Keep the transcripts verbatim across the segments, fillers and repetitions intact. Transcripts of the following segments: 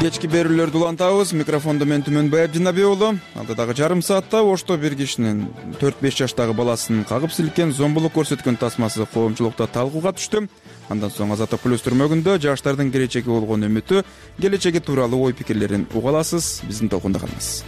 Кечки берүүлөрдү улантабыз. Микрофондо мен Түмөнбай Абдинабек уулу. Алдыдагы жарым саатта Ошто бир кишинин төрт беш жаштагы баласын кагып силкен зомбулук көрсөткөн тасмасы коомчулукта талкууга түштү. Андан соң Азаттык Плюс түрмөгүндө жаштардын келечеги болгон үмүтү, келечеги тууралуу ой пикирлерин уга аласыз. Биздин толкунда калыңыз.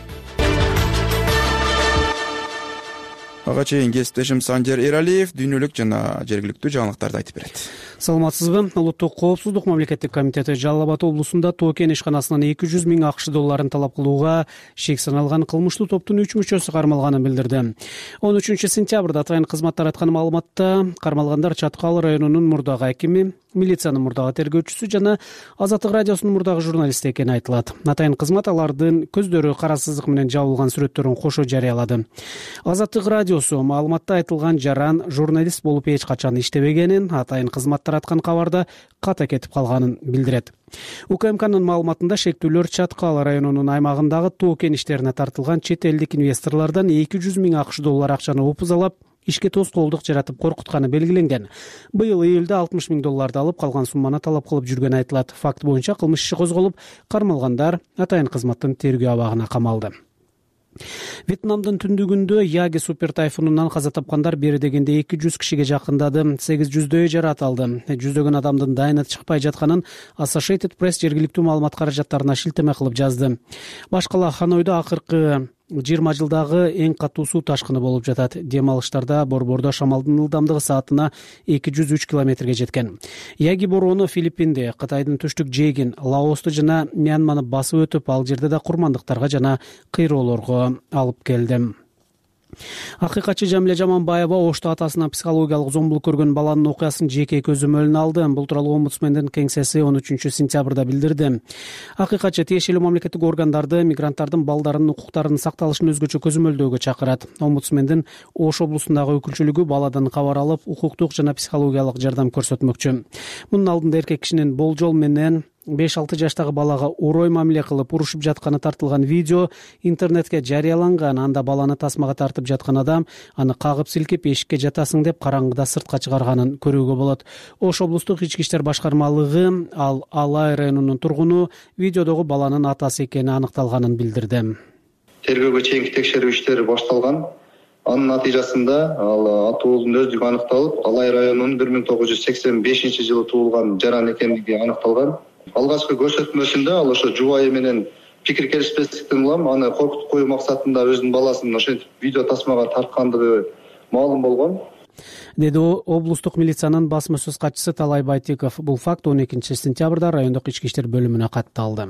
Ага чейин кесиптешим Санжар Эралиев дүйнөлүк жана жергиликтүү жаңылыктарды айтып берет. Саламатсызбы? Улуттук коопсуздук мамлекеттик комитети Жалал Абад облусунда Тоо кен ишканасынан эки жүз миң акш долларын талап кылууга шек саналган кылмыштуу топтун үч мүчөсү кармалганын билдирди. он үчүнчү сентябрда атайын кызматтар айткан маалыматта кармалгандар Чаткал районунун мурдагы акими, милициянын мурдагы тергөөчүсү жана Азаттык радиосунун мурдагы журналисти экени айтылат. Атайын кызмат алардын көздөрү кара сызык менен жабылган сүрөттөрүн кошо жарыялады. Азаттык радиосу маалыматта айтылган жаран журналист болуп эч качан иштебегенин, атайын кызматтар аткан кабарда ката кетип калганын билдирет. УКМКнын маалыматында шектүүлөр Чаткал районунун аймагындагы тоо кен иштерине тартылган чет элдик инвесторлордон эки жүз миң акш доллар акчаны опузалап, ишке тоскоолдук жаратып коркутканы белгиленген. Быйыл июлда алтымыш миң долларды алып, калган сумманы талап кылып жүргөнү айтылат. Факт боюнча кылмыш иши козголуп, кармалгандар атайын кызматтын тергөө абагына камалды. Вьетнамдын түндүгүндө Яги супер тайфунунан каза тапкандар бери дегенде эки жүз кишиге жакындады, сегиз жүздөй жарат алды. Жүздөгөн адамдын дайынат чыкпай жатканын Associated Press жергиликтүү маалымат каражаттарына шилтеме кылып жазды. Башкала Ханойдо акыркы жыйырма жылдагы эң катуу суу ташкыны болуп жатат. Дем алыштарда борбордо шамалдын ылдамдыгы саатына эки жүз үч километрге жеткен. Яги бороону Филиппинди, Кытайдын түштүк жээгин, Лаосту жана Мьянманы басып өтүп, ал жерде да курмандыктарга жана кыйроолорго алып келди. Акыйкатчы Жамиле Жаманбаева Ошто атасынан психологиялык зомбулук көргөн баланын окуясын жеке көзөмөлүнө алды. Бул тууралуу омбудсмендин кеңсеси он үчүнчү сентябрда билдирди. Акыйкатчы тиешелүү мамлекеттик органдарды мигранттардын балдарынын укуктарынын сакталышын өзгөчө көзөмөлдөөгө чакырат. Омбудсмендин Ош облусундагы өкүлчүлүгү баладан кабар алып, укуктук жана психологиялык жардам көрсөтмөкчү. Мунун алдында эркек кишинин болжол менен беш алты жаштагы балага урой мамиле кылып урушуп жатканы тартылган видео интернетке жарыяланган. Анда баланы тасмага тартып жаткан адам аны кагып силкип эшикке жатасың деп караңгыда сыртка чыгарганын көрүүгө болот. Ош облустук ички иштер башкармалыгы ал Алай районунун тургуну видеодогу баланын атасы экени аныкталганын билдирди. Тергөөгө чейинки текшерүү иштери башталган. Анын натыйжасында ал атуулдун өздүгү аныкталып, Алай районунун бир миң тогуз жүз сексен бешинчи жылы туулган жаран экендиги аныкталган. Алгачкы көрсөтмөсүндө ал ошо жубайы менен пикир келишпестиктен улам аны коркутуп коюу максатында өзүнүн баласын ошентип видео тасмага тарткандыгы маалым болгон, деди облустук милициянын басма сөз катчысы Талай Байтиков. Бул факт он экинчи сентябрда райондук ички иштер бөлүмүнө катталды.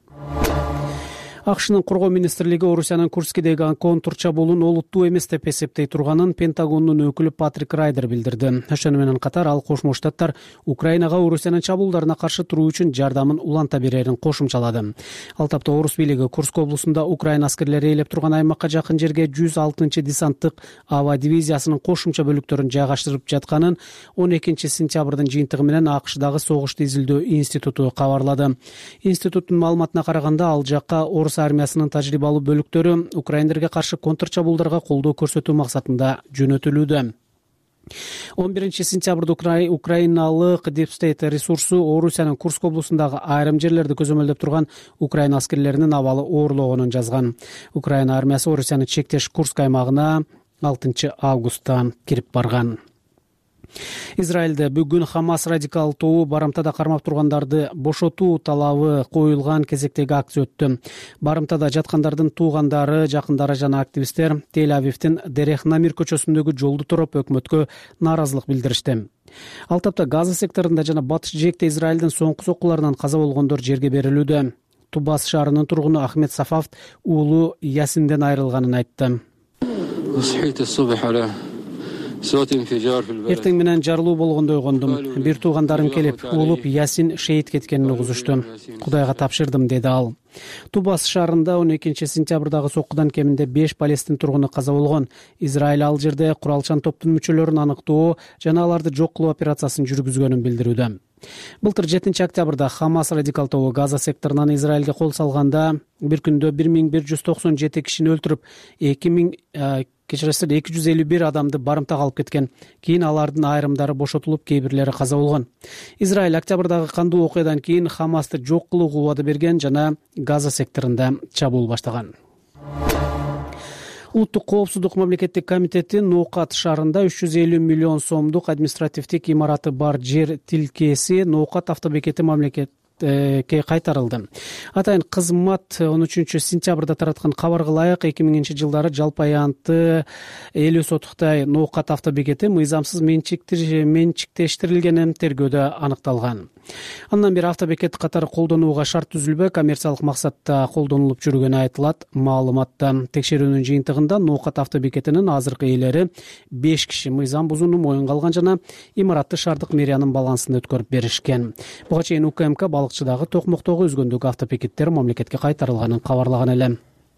Акшнын коргоо министрлиги Орусиянын Курскидеги контур чабуулун олуттуу эмес деп эсептей турганын Пентагондун өкүлү Патрик Райдер билдирди. Ошону менен катар ал Кошмо Штаттар Украинага Орусиянын чабуулдарына каршы туруу үчүн жардамын уланта берерин кошумчалады. Ал тапта Орус бийлиги Курск облусунда Украина аскерлери ээлеп турган аймакка жакын жерге жүз алтынчы десанттык аба дивизиясынын кошумча бөлүктөрүн жайгаштырып жатканын он экинчи сентябрдын жыйынтыгы менен АКШдагы согушту изилдөө институту кабарлады. Институттун маалыматына караганда, ал жакка Орус армиясынын тажрыйбалуу бөлүктөрү украиндерге каршы контрчабуулдарга колдоо көрсөтүү максатында жөнөтүлүүдө. он биринчи сентябрда украиналык Deep State ресурсу Орусиянын Курск облусундагы айрым жерлерди көзөмөлдөп турган Украина аскерлеринин абалы оорлогонун жазган. Украина армиясы Орусиянын чектеш Курск аймагына алтынчы августта кирип барган. Израилде бүгүн Хамас радикал тобу барымтада кармап тургандарды бошотуу талабы коюлган кезектеги акция өттү. Барымтада жаткандардын туугандары, жакындары жана активисттер Тель-Авивдин Дерех Намир көчөсүндөгү жолду туруп өкмөткө нааразылык билдиришти. Ал тапта Газа секторунда жана батыш жээкте Израилдин соңку соккуларынан каза болгондор жерге берилүүдө. Тубас шаарынын тургуну Ахмед Сафафт уулу Ясинден айрылганын айтты. Эртең менен жарылуу болгондой угундум. Бир туугандарым келип, уулуп Ясин шейит кеткенин угузушту. Кудайга тапшырдым, деди ал. Тубас шаарында он экинчи сентябрдагы соккудан кеминде беш палестин тургуну каза болгон. Израиль ал жерде куралчан топтун мүчөлөрүн аныктоо жана аларды жок кылуу операциясын жүргүзгөнүн билдирүүдө. Былтыр жетинчи октябрда Хамас радикал тобу Газа секторунан Израилге кол салганда бир күндө бир миң бир жүз токсон жети кишини өлтүрүп, эки миң кечиресиз эки жүз элүү бир адамды барымтага алып кеткен. Кийин алардын айрымдары бошотулуп, кээ бирлери каза болгон. Израиль октябрдагы кандуу окуядан кийин Хамасты жок кылууга убада берген жана Газа секторунда чабуул баштаган. Улуттук коопсуздук мамлекеттик комитети Ноокат шаарында үч жүз элүү миллион сомдук административдик имараты бар жер тилкеси Ноокат автобекети мамлекет кайтарылды. Атайын кызмат он үчүнчү сентябрда тараткан кабарга ылайык эки миңинчи жылдары жалпы аянты элүү сотуктай Ноокат автобекети мыйзамсыз менчиктештирилгени тергөөдө аныкталган. Андан бери автобекет катары колдонууга шарт түзүлбөй, коммерциялык максатта колдонулуп жүргөнү айтылат. Маалыматта текшерүүнүн жыйынтыгында Ноокат автобекетинин азыркы ээлери беш киши мыйзам бузууну моюнга алган жана имаратты шаардык мэриянын балансына өткөрүп беришкен. Буга чейин УКМК балыкчыдагы Токмоктогу өзгөндөгү автобекеттер мамлекетке кайтарылганын кабарлаган эле.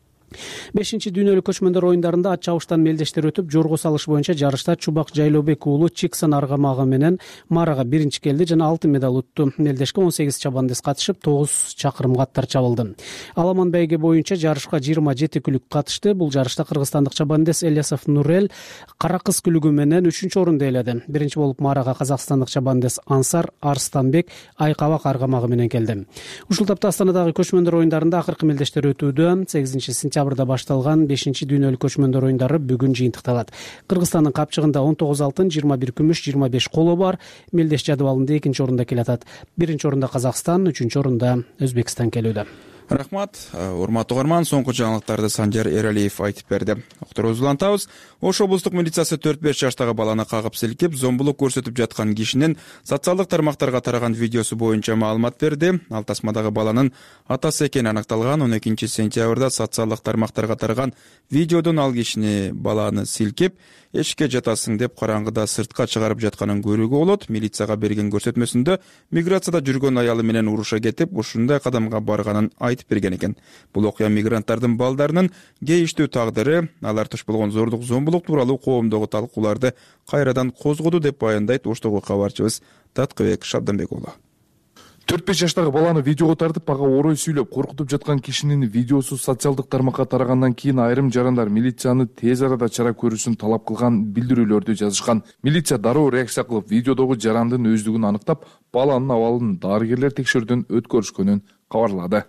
бешинчи дүйнөлүк көчмөндөр оюндарында ат чабыштан мелдештер өтүп, жорго салыш боюнча жарышта Чубак Жайлообек уулу Чиксон аргамагы менен Марага биринчи келди жана алтын медаль утту. Мелдешке он сегиз чабандес катышып, тогуз чакырымга аттар чабылды. Аламан бәйге боюнча жарышка жыйырма жети күлүк катышты. Бул жарышта кыргызстандык чабандес Элиясов Нурел кара кыз күлүгү менен үчүнчү орунду ээледи. Биринчи болуп Марага казакстандык чабандес Ансар Арстанбек Айкабак аргамагы менен келди. Ушул тапта Астанадагы көчмөндөр оюндарында акыркы мелдештер өтүүдө. сегизинчи сентябрда башталган бешинчи дүйнөлүк көчмөндөр оюндары бүгүн жыйынтыкталат. Кыргызстандын капчыгында он тогуз алтын, жыйырма бир күмүш, жыйырма беш коло бар. Мелдеш жадыбалында экинчи орунда келатат. Биринчи орунда Казакстан, үчүнчү орунда Өзбекстан келүүдө. Рахмат. Урматтуу угарман, соңку жаңылыктарды Санжар Эралиев айтып берди. Окторубуз улантабыз. Ош облустук милициясы төрт беш жаштагы баланы кагып силкип, зомбулук көрсөтүп жаткан кишинин социалдык тармактарга тараган видеосу боюнча маалымат берди. Ал тасмадагы баланын атасы экени аныкталган. он экинчи сентябрда социалдык тармактарга тараган видеодон ал кишини баланы силкип, эшикке жатасың деп караңгыда сыртка чыгарып жатканын көрүүгө болот. Милицияга берген көрсөтмөсүндө миграцияда жүргөн аялы менен уруша кетип, ушундай кадамга барганын айтып берген экен. Бул окуя мигранттардын балдарынын кейиштүү тагдыры, алар туш болгон зордук, зомбулук тууралуу коомдогу талкууларды кайрадан козгоду деп баяндайт Оштогу кабарчыбыз Таткыбек Шабданбек уулу. төрт беш жаштагы баланы видеого тартып, ага орой сүйлөп коркутуп жаткан кишинин видеосу социалдык тармакка тарагандан кийин айрым жарандар милицияны тез арада чара көрүүсүн талап кылган билдирүүлөрдү жазышкан. Милиция дароо реакция кылып, видеодогу жарандын өздүгүн аныктап, баланын абалын дарыгерлер текшерүүдөн өткөрүшкөнүн кабарлады.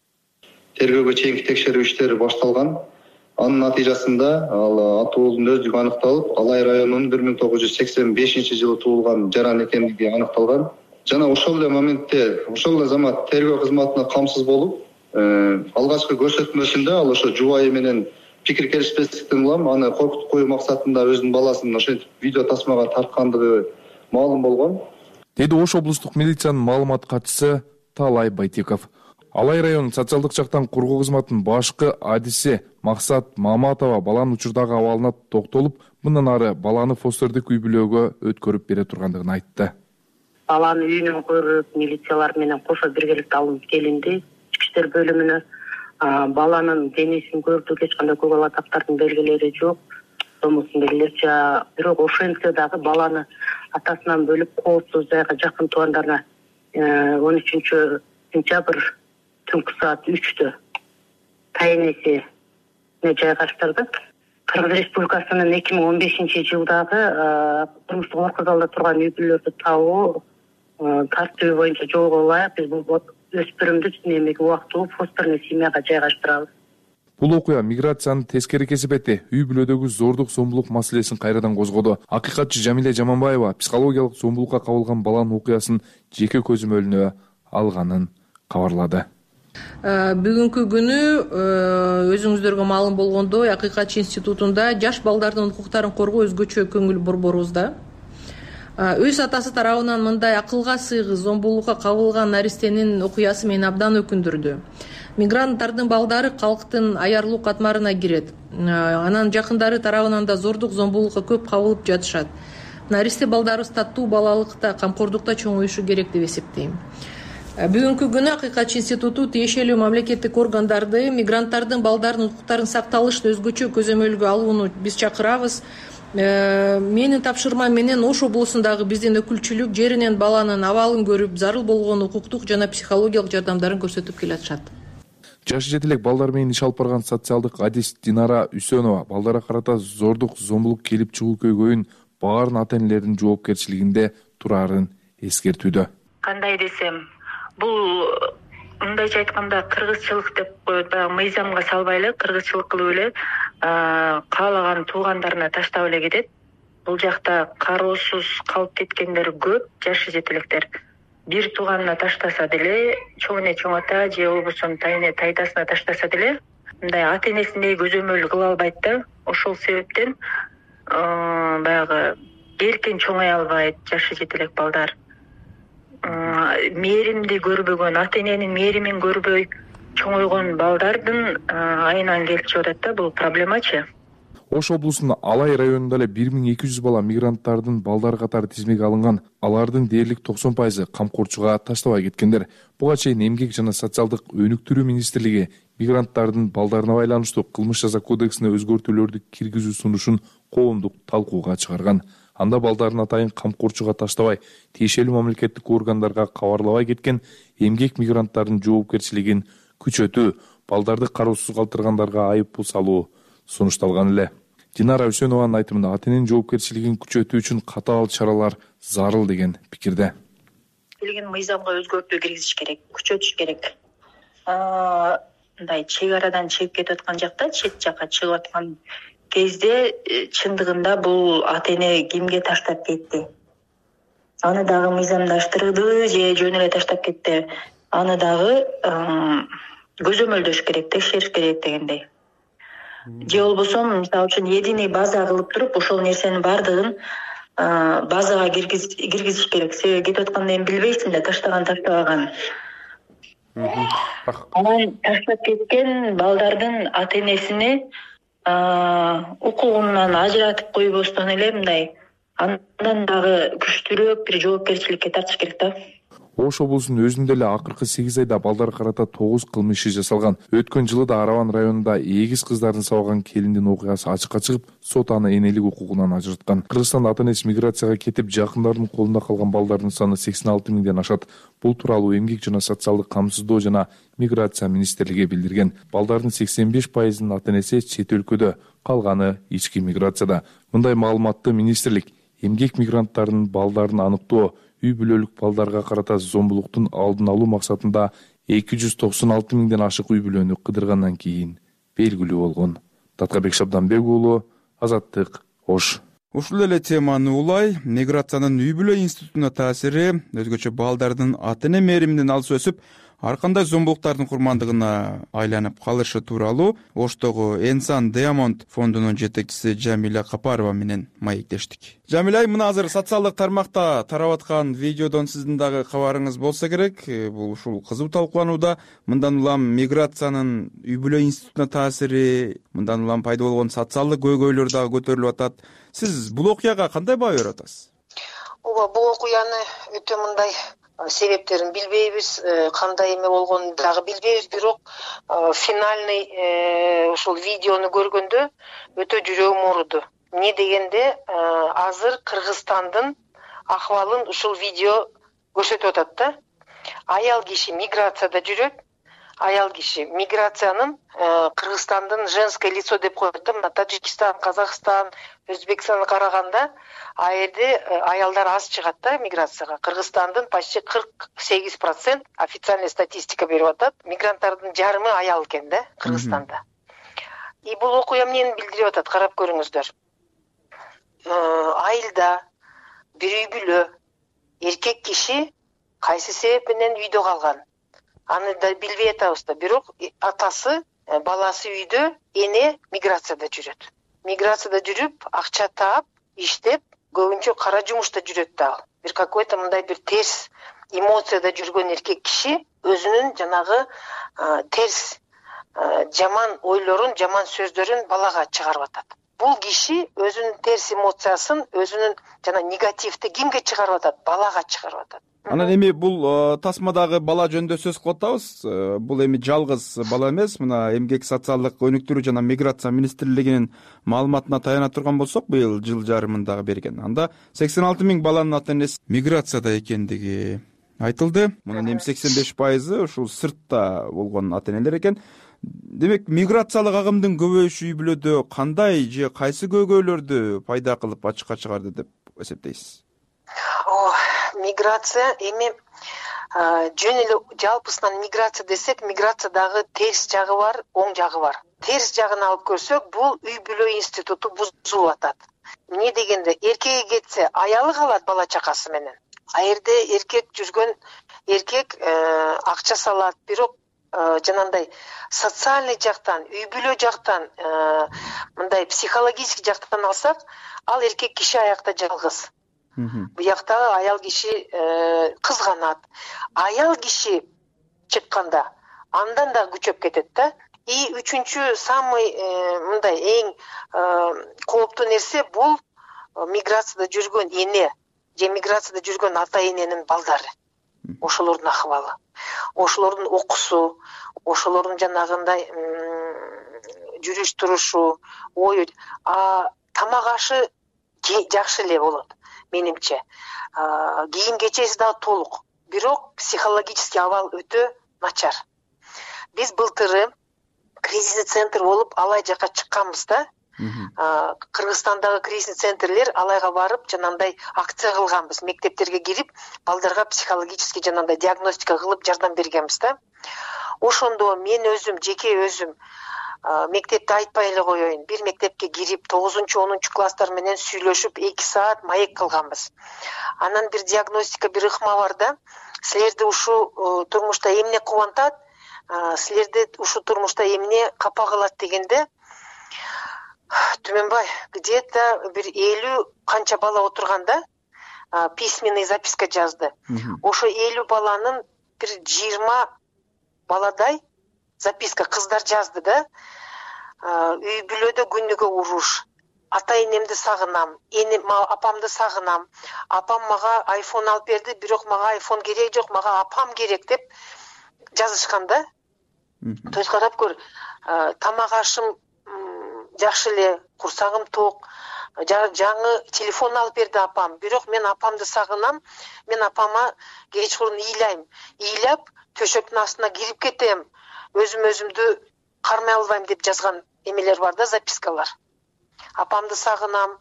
Тергөөгө чейинки текшерүү иштери башталган. Анын натыйжасында ал атуулдун өздүгү аныкталып, Алай районунун бир миң тогуз жүз сексен бешинчи жылы туулган жаран экендиги аныкталган. Жана ошол эле моментте, ошол эле замат тергөө кызматына камсыз болуп, алгачкы көрсөтмөсүндө ал ошо жубайы менен пикир келишпестиктен улам аны коркутуп коюу максатында өзүнүн баласын ошентип видео тасмага тарткандыгы маалым болгон. Деди Ош облустук милициянын маалымат катчысы Талай Байтеков. Алай районунун социалдык жактан коргоо кызматынын башкы адиси Максат Маматова баланын учурдагы абалына токтолуп, мындан ары баланы фостердик үй бүлөгө өткөрүп бере тургандыгын айтты. Баланы үйүнөн көрүп, милициялар менен кошо биргеликте алынып келинди. Ички иштер бөлүмүнө баланын денесин көрдүк, эч кандай көк алатактардын белгилери жок. Томосун белгилерчи, бирок ошентсе дагы баланы атасынан бөлүп коопсуз жайга жакын туугандарына он үчүнчү сентябрь түнкү саат үчтө тайынеси жайгаштырды. Кыргыз Республикасынын эки миң он бешинчи жылдагы турмуштук оор кызалда турган үй бүлөлөрдү табуу тартиби боюнча жолго ылайык биз бул өспүрүмдү эмеге убактылуу фостерный семьяга жайгаштырабыз. Бул окуя миграциянын тескери кесепети, үй бүлөдөгү зордук, зомбулук маселесин кайрадан козгоду. Акыйкатчы Жамиле Жаманбаева психологиялык зомбулукка кабылган баланын окуясын жеке көзөмөлүнө алганын кабарлады. Бүгүнкү күнү өзүңүздөргө маалым болгондой, Акыйкатчы институтунда жаш балдардын укуктарын коргоо өзгөчө көңүл борборубузда. Өз атасы тарабынан мындай акылга сыйгыз зомбулукка кабылган наристенин окуясы мени абдан өкүндүрдү. Мигранттардын балдары калктын аярлуу катмарына кирет. Анан жакындары тарабынан да зордук, зомбулукка көп кабылып жатышат. Наристе балдарыбыз таттуу балалыкта, камкордукта чоңоюшу керек деп эсептейм. Бүгүнкү күнү Акыйкатчы институту тиешелүү мамлекеттик органдарды мигранттардын балдарынын укуктарын сакталышты өзгөчө көзөмөлгө алууну биз чакырабыз. менин тапшырмам менен Ош облусундагы биздин өкүлчүлүк жеринен баланын абалын көрүп, зарыл болгон укуктук жана психологиялык жардамдарын көрсөтүп келатышат. Жашы жети элек балдар менен иш алып барган социалдык адист Динара Үсөнова балдарга карата зордук, зомбулук келип чыгуу көйгөйүн баарын ата энелердин жоопкерчилигинде турарын эскертүүдө. Кандай десем, бул мындайча айтканда кыргызчылык деп коет, баягы мыйзамга салбай эле кыргызчылык кылып эле каалаган туугандарына таштап эле кетет. Бул жакта кароосуз калып кеткендер көп, жашы жетелектер. Бир тууганына таштаса деле, чоң эне чоң ата же болбосо тайне тайдасына таштаса деле, мындай ата энесиндей көзөмөл кыла албайт да. Ошол себептен баягы эркен чоңой албайт жашы жетелек балдар. Мээримди көрбөгөн, ата эненин мээримин көрбөй чоңойгон балдардын айынан келип чыгып атат да, бул проблемачы. Ош облусунун Алай районунда эле бир миң эки жүз бала мигранттардын балдар катары тизмеге алынган. Алардын дээрлик токсон пайызы камкорчуга таштабай кеткендер. Буга чейин Эмгек жана социалдык өнүктүрүү министрлиги мигранттардын балдарына байланыштуу кылмыш жаза кодексине өзгөртүүлөрдү киргизүү сунушун коомдук талкууга чыгарган. Анда балдарын атайын камкорчуга таштабай, тиешелүү мамлекеттик органдарга кабарлабай кеткен эмгек мигранттардын жоопкерчилигин күчөтүү, балдарды кароосуз калтыргандарга айып пул салуу сунушталган эле. Динара Үсөнованын айтымында ата эненин жоопкерчилигин күчөтүү үчүн катаал чаралар зарыл деген пикирде. Билген мыйзамга өзгөртүү киргизиш керек, күчөтүш керек. Мындай чек арадан чегип кетип аткан жакта, чет жакка чыгып аткан кезде чындыгында бул ата эне кимге таштап кетти? Аны дагы мыйзамдаштырды же жөн эле таштап кетти? Аны дагы көзөмөлдөш керек, текшериш керек дегендей. Же болбосо мисалы үчүн единый база кылып туруп, ошол нерсенин баардыгын базага киргизиш керек. Себеби кетип атканда эми билбейсиң да, таштаган таштабаган. Анан таштап кеткен балдардын ата энесине укугунан ажыратып койбостон эле мындай андан дагы күчтүүрөөк бир жоопкерчиликке тартыш керек да. Ош облусунун өзүндө эле акыркы сегиз айда балдар карата тогуз кылмыш иши жасалган. Өткөн жылы да Араван районунда эгиз кыздардын сабаган келиндин окуясы ачыкка чыгып, сот аны энелик укугунан ажырткан. Кыргызстанда ата энеси миграцияга кетип, жакындардын колунда калган балдардын саны сексен алты миңден ашат. Бул тууралуу Эмгек жана социалдык камсыздоо жана миграция министрлиги билдирген. Балдардын сексен беш пайызынын ата энеси чет өлкөдө, калганы ички миграцияда. Мындай маалыматты министрлик эмгек мигранттарынын балдарын аныктоо, үй бүлөлүк балдарга карата зомбулуктун алдын алуу максатында эки жүз токсон алты миңден ашык үй бүлөнү кыдыргандан кийин белгилүү болгон. Таткабек Шабданбек уулу, Азаттык, Ош. Ушул эле теманы улай, миграциянын үй бүлө институтуна таасири, өзгөчө балдардын ата эне мээриминен алыс өсүп, ар кандай зомбулуктардын курмандыгына айланып калышы тууралуу Оштогу Энсан Диамонд фондунун жетекчиси Жамиля Капарова менен маектештик. Жамиля, мына азыр социалдык тармакта тарап аткан видеодон сиздин дагы кабарыңыз болсо керек. Бул ушул кызуу талкууланууда. Мындан улам миграциянын үй бүлө институтуна таасири, мындан улам пайда болгон социалдык көйгөйлөр дагы көтөрүлүп атат. Сиз бул окуяга кандай баа берип атасыз? Ооба, бул окуяны өтө мындай себептерин билбейбиз, кандай эме болгонун дагы билбейбиз, бирок финальный ушул видеону көргөндө өтө жүрөгүм ооруду. Эмне дегенде, азыр Кыргызстандын акыбалын ушул видео көрсөтүп атат да. Аял киши миграцияда жүрөт, аял киши миграциянын Кыргызстандын женское лицо деп коет да. Мына Таджикистан, Казакстан, Өзбекстанга караганда а жерде аялдар аз чыгат да миграцияга. Кыргызстандын почти кырк сегиз процент официальный статистика берип атат. Мигранттардын жарымы аял экен да Кыргызстанда. И бул окуя эмнени билдирип атат, карап көрүңүздөр. Айылда бир үй бүлө эркек киши кайсы себеп менен үйдө калган. Аны да билбей атабыз да, бирок атасы, баласы үйдө, эне миграцияда жүрөт. Миграцияда жүрүп, акча таап, иштеп, көбүнчө кара жумушта жүрөт да. Бир какой-то мындай бир терс эмоцияда жүргөн эркек киши өзүнүн жанагы терс жаман ойлорун, жаман сөздөрүн балага чыгарып атат. бул киши өзүнүн терс эмоциясын, өзүнүн жана негативди кимге чыгарып атат? Балага чыгарып атат. Анан эми бул тасмадагы бала жөнүндө сөз кылып атабыз. Бул эми жалгыз бала эмес. Мына Эмгек социалдык өнүктүрүү жана миграция министрлигинин маалыматына таяна турган болсок, быйыл жыл жарымындагы берген. Анда сексен алты миң баланын ата энеси миграцияда экендиги айтылды. Мунун эми сексен беш пайызы ушул сыртта болгон ата энелер экен. Демек, миграциялык агымдын көбөйүшү үй бүлөдө кандай же кайсы көйгөйлөрдү пайда кылып ачыкка чыгарды деп эсептейсиз? Миграция эми жөн эле жалпысынан миграция десек, миграциядагы терс жагы бар, оң жагы бар. Терс жагын алып көрсөк, бул үй бүлө институту бузулуп атат. Эмне дегенде, эркеги кетсе, аялы калат бала чакасы менен. А жерде эркек жүргөн эркек акча салат, бирок жанагындай социальный жактан, үй бүлө жактан, мындай психологический жактан алсак, ал эркек киши аякта жалгыз. Буяктагы аял киши кызганат. Аял киши чыкканда андан да күчөп кетет да. И үчүнчү самый мындай эң кооптуу нерсе бул миграцияда жүргөн эне же миграцияда жүргөн ата эненин балдары. Ошолордун акыбалы, ошолордун окуусу, ошолордун жанагындай жүрүш турушу, ою, а тамак ашы жакшы эле болот. Менимче, кийим кечеси дагы толук, бирок психологический абал өтө начар. Биз былтыры кризисный центр болуп алай жака чыкканбыз да. Кыргызстандагы кризисный центрлер алайга барып, жанагындай акция кылганбыз. Мектептерге кирип, балдарга психологический жанагындай диагностика кылып жардам бергенбиз да. Ошондо мен өзүм, жеке өзүм мектепте айтпай эле коеюн, бир мектепке кирип тогузунчу онунчу класстар менен сүйлөшүп эки саат маек кылганбыз. Анан бир диагностика, бир ыкма бар да. Силерди ушу турмушта эмне кубантат, силерди ушу турмушта эмне капа кылат дегенде, Түмөнбай, где-то бир элүү канча бала отурганда письменный записка жазды. Ошо элүү баланын бир жыйырма баладай записка кыздар жазды да. Үй бүлөдө күнүгө уруш, ата энемди сагынам, энем апамды сагынам, апам мага айфон алып берди, бирок мага айфон керек жок, мага апам керек деп жазышкан да. То есть карап көр, тамак ашым жакшы эле, курсагым ток, жаңы телефон алып берди апам, бирок мен апамды сагынам, мен апама кечкурун ыйлайм, ыйлап төшөктүн астына кирип кетем, өзүм өзүмдү кармай албайм деп жазган эмелер бар да, запискалар. Апамды сагынам,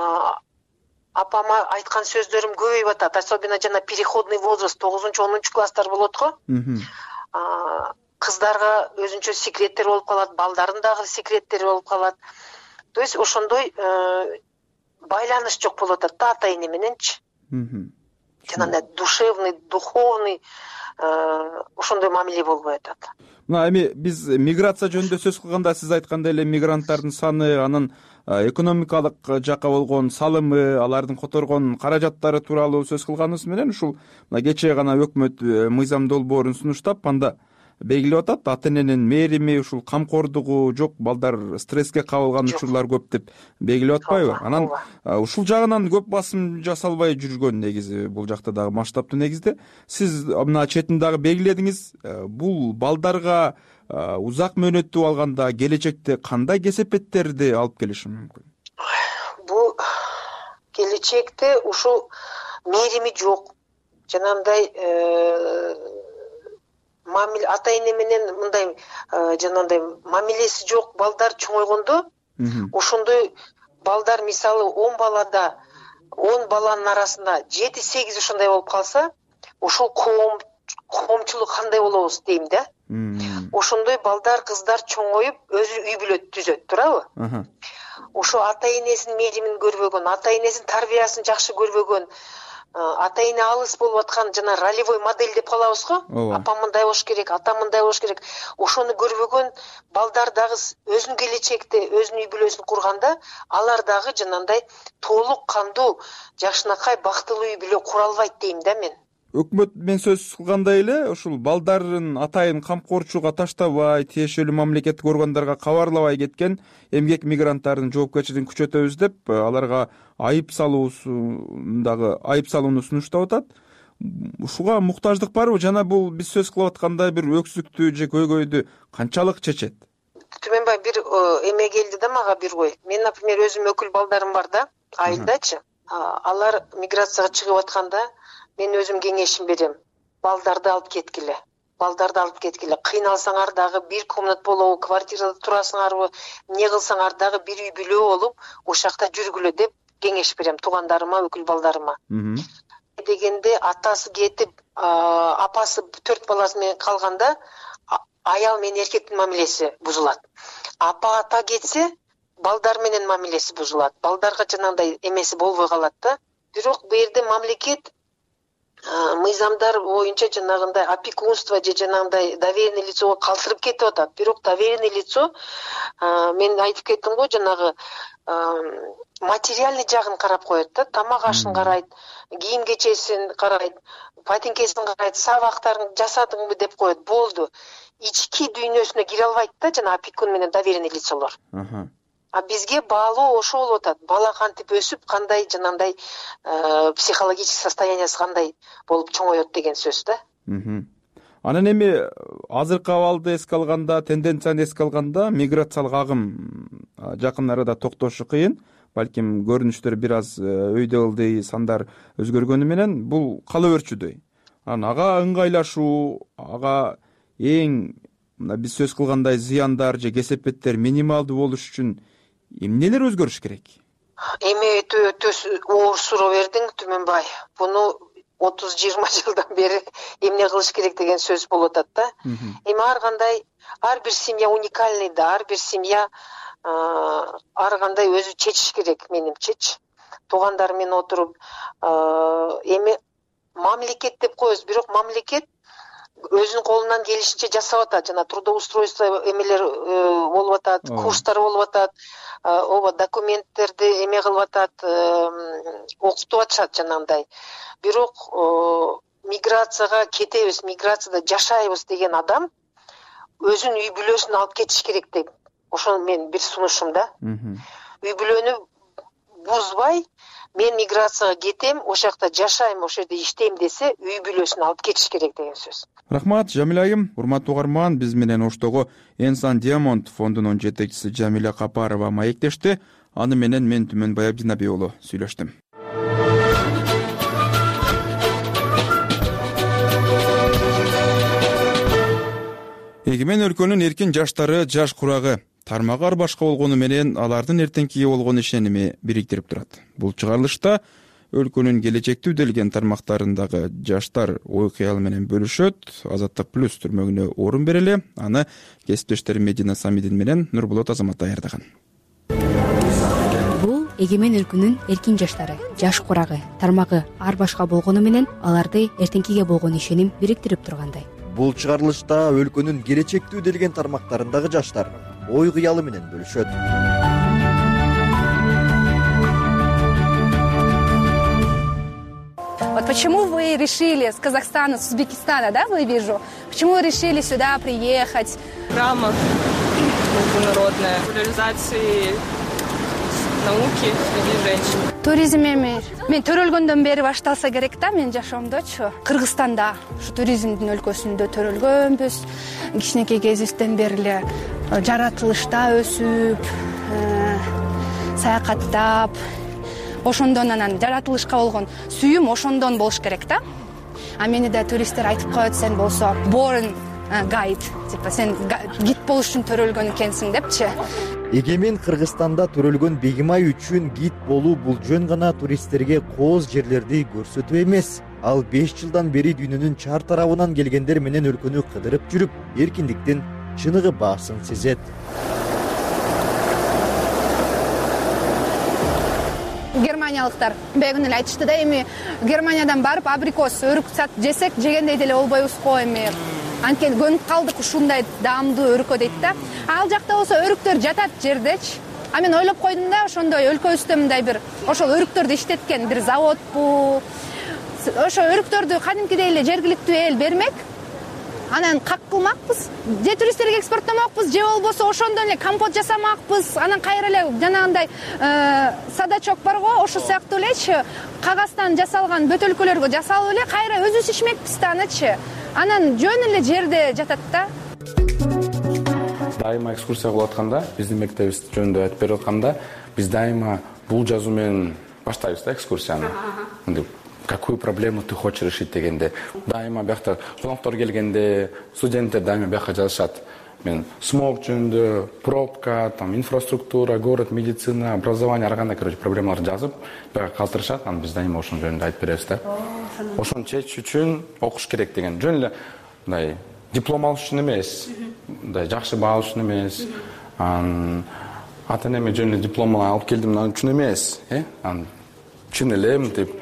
апама айткан сөздөрүм көбөйүп атат, особенно жана переходный возраст, тогузунчу онунчу класстар болот го. Кыздарга өзүнчө секреттер болуп калат, балдардын дагы секреттери болуп калат. То есть ошондой байланыш жок болуп атат да ата эне мененчи. Жанагындай душевный, духовный ошондой мамиле болбой атат. Мына эми биз миграция жөнүндө сөз кылганда сиз айткандай эле мигранттардын саны, анын экономикалык жакка болгон салымы, алардын которгон каражаттары тууралуу сөз кылганыбыз менен ушул мына кечээ гана өкмөт мыйзам долбоорун сунуштап, анда белгилеп атат, ата эненин мээрими, ушул камкордугу жок, балдар стресске кабылган учурлар көп деп белгилеп атпайбы? Анан ушул жагынан көп басым жасалбай жүргөн негизи бул жакта дагы масштабтуу негизде. Сиз мына четин дагы белгиледиңиз, бул балдарга узак мөөнөттүү алганда келечекте кандай кесепеттерди алып келиши мүмкүн? Бул келечекте ушул мээрими жок, жанагындай мамиле ата эне менен мындай жанагындай мамилеси жок балдар чоңойгондо, ошондой балдар мисалы он балада, он баланын арасында жети сегиз ошондой болуп калса, ошол коом коомчулук кандай болобуз дейм да. Ошондой балдар, кыздар чоңоюп өзү үй бүлө түзөт, туурабы? Ошо ата энесинин мээримин көрбөгөн, ата энесинин тарбиясын жакшы көрбөгөн, ата эне алыс болуп аткан жана ролевой модель деп калабыз го. Апам мындай болуш керек, атам мындай болуш керек. Ошону көрбөгөн балдар дагы өзүнүн келечекте, өзүнүн үй бүлөсүн курганда, алар дагы жанагындай толук кандуу, жакшынакай бактылуу үй бүлө кура албайт дейм да мен. өкмөт менен сөз кылгандай эле ушул балдарын атайын камкорчууга таштабай, тиешелүү мамлекеттик органдарга кабарлабай кеткен эмгек мигранттардын жоопкерчилигин күчөтөбүз деп аларга айып салуусундагы айып салууну сунуштап атат. Ушуга муктаждык барбы жана бул биз сөз кылып аткандай бир өксүктү же көйгөйдү канчалык чечет? Түмөнбай бир эме келди да мага бир ой. Мен, например, өзүм өкүл балдарым бар да, айылдачы. Алар миграцияга чыгып атканда мен өзүм кеңешим берем. Балдарды алып кеткиле. Балдарды алып кеткиле. Кыйналсаңар дагы бир комнат болобу, квартирада турасыңарбы, эмне кылсаңар дагы бир үй бүлө болуп, ошакта жүргүлө деп кеңеш берем туугандарыма, өкүл балдарыма. Дегенде атасы кетип, апасы төрт баласы менен калганда аял менен эркектин мамилеси бузулат. Апа ата кетсе, балдар менен мамилеси бузулат. Балдарга жанагындай эмеси болбой калат да. Бирок бу жерде мамлекет мыйзамдар боюнча жанагындай опекунство же жанагындай доверенный лицого калтырып кетип атат. Бирок доверенный лицо мен айтып кеттим го, жанагы материальный жагын карап коет да, тамак ашын карайт, кийим кечесин карайт, патинкесин карайт, сабактарын жасадыңбы деп коет, болду. Ички дүйнөсүнө кире албайт да жана опекун менен доверенный лицолор. А бизге баалоо ошо болуп атат. Бала кантип өсүп, кандай жанагындай психологический состояниясы кандай болуп чоңоет деген сөз да. Анан эми азыркы абалды эске алганда, тенденцияны эске алганда, миграциялык агым жакын арада токтошу кыйын. Балким көрүнүштөр бир аз өйдө ылдый, сандар өзгөргөнү менен бул кала берчүдөй. Анан ага ыңгайлашуу, ага эң мына биз сөз кылгандай зыяндар же кесепеттер минималдуу болуш үчүн эмнелер өзгөрүш керек? Эми өтө өтө оор суроо бердиң, Түмөнбай. Буну отуз жыйырма жылдан бери эмне кылыш керек деген сөз болуп атат да. Эми ар кандай, ар бир семья уникальный да, ар бир семья ар кандай өзү чечиш керек менимчечи. Туугандар менен отуруп, эми мамлекет деп коебуз, бирок мамлекет өзүнүн колунан келишинче жасап атат. Жана трудоустройство эмелер болуп атат, курстар болуп атат, ооба документтерди эме кылып атат, окутуп атышат жанагындай. Бирок миграцияга кетебиз, миграцияда жашайбыз деген адам өзүнүн үй бүлөсүн алып кетиш керек деп. Ошол мен бир сунушум да. Үй бүлөнү бузбай, мен миграцияга кетем, ошакта жашайм, ошол жерде иштейм десе, үй бүлөсүн алып кетиш керек деген сөз. Рахмат, Жамиля айым. Урматтуу угарман, биз менен оштогу Энсан Диамонд фондунун жетекчиси Жамиля Капарова маектешти. Аны менен мен Түмөнбай Абдинабек уулу сүйлөштүм. Эгемен өлкөнүн эркин жаштары жаш курагы тармагы ар башка болгону менен алардын эртеңкиге болгон ишеними бириктирип турат. Бул чыгарылышта өлкөнүн келечекте үдөлгөн тармактарындагы жаштар ой кыял менен бөлүшөт. Азаттык плюс түрмөгүнө орун берели. Аны кесиптештерим Медина Самидин менен Нурбулот Азамат даярдаган. Бул эгемен өлкөнүн эркин жаштары жаш курагы тармагы ар башка болгону менен аларды эртеңкиге болгон ишеним бириктирип тургандай. Бул чыгарылышта өлкөнүн келечекте үдөлгөн тармактарындагы жаштар ой кыялы менен бөлүшөт. Вот почему вы решили с Казахстана, с Узбекистана, да, вы вижу? Почему вы решили сюда приехать? В рамках международной популяризации науки среди женщин. Туризм эми мен төрөлгөндөн бери башталса керек да, мен жашоомдочу. Кыргызстанда ушу туризмдин өлкөсүндө төрөлгөнбүз. Кичинекей кезибизден бери эле жаратылышта өсүп, саякаттап, ошондон анан жаратылышка болгон сүйүм ошондон болуш керек да. А мени да туристтер айтып коет, сен болсо born guide, типа сен гид болуш үчүн төрөлгөн экенсиң депчи. Эгемен Кыргызстанда төрөлгөн Бегимай үчүн гид болуу бул жөн гана туристтерге кооз жерлерди көрсөтүү эмес. Ал беш жылдан бери дүйнөнүн чар тарабынан келгендер менен өлкөнү кыдырып жүрүп, эркиндиктин чыныгы баасын сезет. Германиялыктар бегүн эле айтышты да, эми Германиядан барып абрикос, өрүк жесек жегендей деле болбойбуз го, эми анткени көнүп калдык ушундай даамдуу өрүккө дейт да. Ал жакта болсо өрүктөр жатат жердечи. А мен ойлоп койдум да, ошондой өлкөбүздө мындай бир ошол өрүктөрдү иштеткен бир заводбу, ошо өрүктөрдү кадимкидей эле жергиликтүү эл бермек, анан как кылмакпыз? Же туристтерге экспорттомокпуз, же болбосо ошондон эле компот жасамакпыз. Анан кайра эле жанагындай садачок барго, ошол сыяктуу элечи кагаздан жасалган бөтөлкөлөргө жасалып эле кайра өзүбүз ичмекпиз да анычы. Анан жөн эле жерде жатат да. Дайыма экскурсия кылып атканда, биздин мектебибиз жөнүндө айтып берип атканда, биз дайыма бул жазуу менен баштайбыз да экскурсияны. Какую проблему ты хочешь решить дегенде. Дайыма биякта коноктор келгенде, студенттер дайыма бияка жазышат. Мен смог жөнүндө, пробка, там инфраструктура, город, медицина, образование, ар кандай короче проблемаларды жазып, бияка калтырышат. Анан биз дайыма ошонун жөнүндө айтып беребиз да. Ошону чечиш үчүн окуш керек деген. Жөн эле мындай диплом алыш үчүн эмес, мындай жакшы баа алыш үчүн эмес. Анан ата энеме жөн эле диплом алып келдим үчүн эмес, э? Анан чын эле мынтип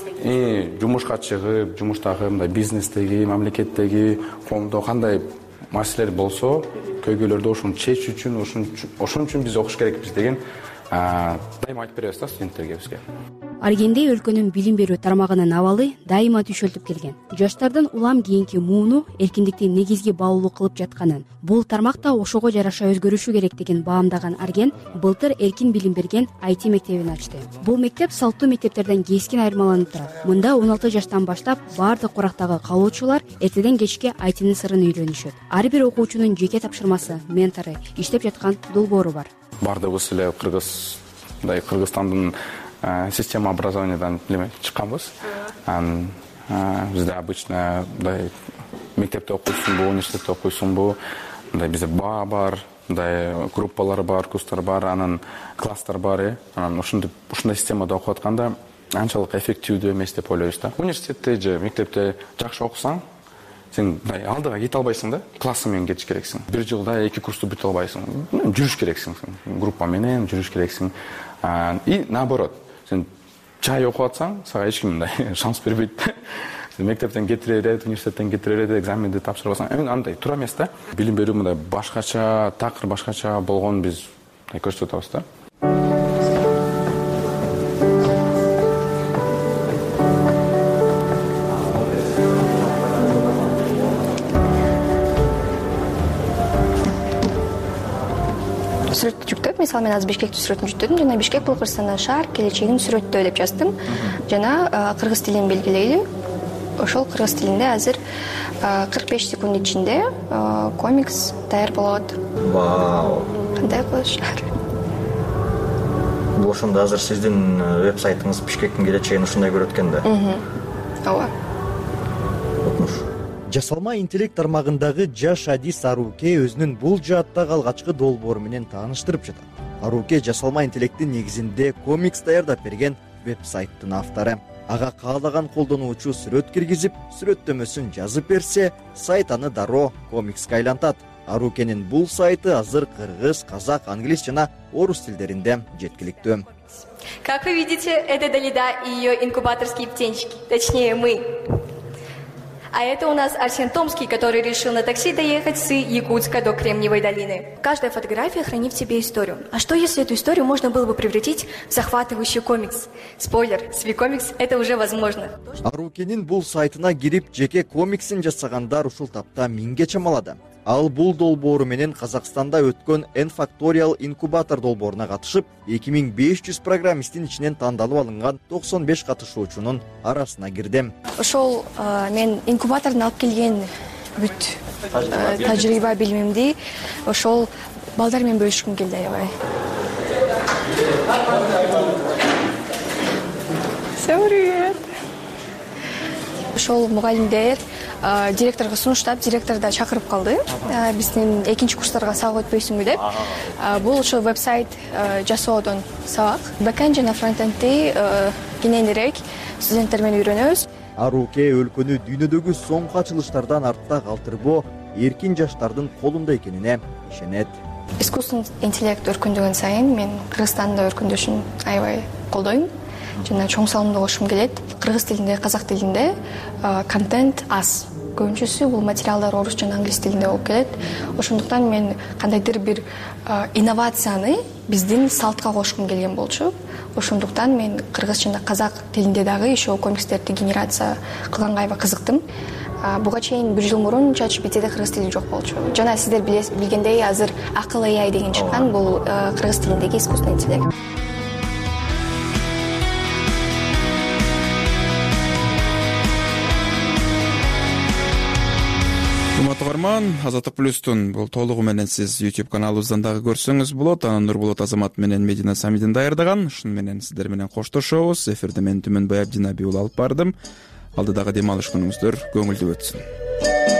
жумушка чыгып, жумуштагы мындай бизнестеги, мамлекеттеги, коомдо кандай маселелер болсо, көйгөйлөрдү ошону чечиш үчүн, ошон үчүн биз окуш керекпиз деген дайыма айтып беребиз да студенттерге бизге. Аргенде өлкөнүн билим берүү тармагынын абалы дайыма түшөлтүп келген. Жаштардын улам кийинки мууну эркиндикти негизги баалуу кылып жатканын, бул тармакта ошого жараша өзгөрүшү керек деген баамдаган Арген былтыр эркин билим берген ай ти мектебин ачты. Бул мектеп салттуу мектептерден кескин айырмаланып турат. Мында он алты жаштан баштап баардык курактагы калуучулар эртеден кечке ай тинин сырын үйрөнүшөт. Ар бир окуучунун жеке тапшырмасы, ментору, иштеп жаткан долбоору бар. Бардыгыбыз эле Кыргыз, мындай Кыргызстандын система образованиядан чыкканбыз. Анан бизде обычно мындай мектепте окуйсуңбу, университетте окуйсуңбу, мындай бизде баа бар, мындай группалар бар, курстар бар, анан класстар бар, э. Анан ушундай ушундай системада окуп атканда анчалык эффективдүү эмес деп ойлойбуз да. Университетте же мектепте жакшы окусаң, сен мындай алдыга кете албайсың да, классың менен кетиш керексиң. Бир жылда эки курсту бүтө албайсың. Жүрүш керексиң, группа менен жүрүш керексиң. И наоборот, сен чай окуп атсаң, сага эч ким мындай шанс бербейт. Мектептен кетире берет, университеттен кетире берет, экзаменди тапшырбасаң, эми андай туура эмес да. Билим берүү мындай башкача, такыр башкача болгонун биз көрсөтүп атабыз да. Сүрөттү жүктөп, мисалы мен азыр Бишкектин сүрөтүн жүктөдүм. Жана Бишкек бул Кыргызстандын шаар келечегин сүрөттөө деп жаздым. Жана кыргыз тилин белгилейли. Ошол кыргыз тилинде азыр кырк беш секунд ичинде комикс даяр болот. Вау. Кандай кылышар? Бул ошондо азыр сиздин веб-сайтыңыз Бишкектин келечегин ушундай көрөт экен да. Ооба. Жасалма интеллект тармагындагы жаш адис Аруке өзүнүн бул жааттагы алгачкы долбоору менен тааныштырып жатат. Аруке жасалма интеллекттин негизинде комикс даярдап берген веб-сайттын автору. Ага каалаган колдонуучу сүрөт киргизип, сүрөттөмөсүн жазып берсе, сайт аны дароо комикске айлантат. Арукенин бул сайты азыр кыргыз, казак, англис жана орус тилдеринде жеткиликтүү. Как вы видите, это Далида и ее инкубаторские птенчики, точнее мы. А это у нас Арсен Томский, который решил на такси доехать с Якутска до Кремниевой долины. Каждая фотография хранит в себе историю. А что, если эту историю можно было бы превратить в захватывающий комикс? Спойлер, с Викомикс это уже возможно. Арукенин бул сайтына кирип, жеке комиксин жасагандар ушул тапта миңге чамалады. Ал бул долбоору менен Казакстанда өткөн N-Factorial инкубатор долбооруна катышып, эки миң беш жүз программисттин ичинен тандалып алынган токсон беш катышуучунун арасына кирди. Ошол мен инкубатордон алып келген бүт тажрыйба билимимди ошол балдар менен бөлүшкүм келди аябай. Всем привет. Ошол мугалимдер директорго сунуштап, директор да чакырып калды. Биздин экинчи курстарга сабак өтпөйсүңбү деп. Бул ошо веб-сайт жасоодон сабак. Бэкэнд жана фронтендди кененирээк студенттер менен үйрөнөбүз. Аруке өлкөнү дүйнөдөгү соңку ачылыштардан артта калтырбоо эркин жаштардын колунда экенине ишенет. Искусственный интеллект өркүндөгөн сайын мен Кыргызстанда өркүндөшүн аябай колдойм. Жана чоң салымды кошкум келет. Кыргыз тилинде, казак тилинде контент аз. Көбүнчөсү бул материалдар орус жана англис тилинде болуп келет. Ошондуктан мен кандайдыр бир инновацияны биздин салтка кошкум келген болчу. ошондуктан мен кыргыз жана казак тилинде дагы еще комикстерди генерация кылганга аябай кызыктым. Буга чейин бир жыл мурун чат джи пи тиде кыргыз тили жок болчу. Жана сиздер билгендей азыр акыл эй ай деген чыккан, бул кыргыз тилиндеги искусственный интеллект. Урматтуу угарман, Азаттык плюстун бул толугу менен сиз YouTube каналыбыздан дагы көрсөңүз болот. Анан Нурболот Азамат менен Медина Самидин даярдаган. Ушун менен сиздер менен коштошобуз. Эфирде мен Түмөнбай Абдинабий алып бардым. Алдыдагы дем алыш күнүңүздөр көңүлдүү өтсүн.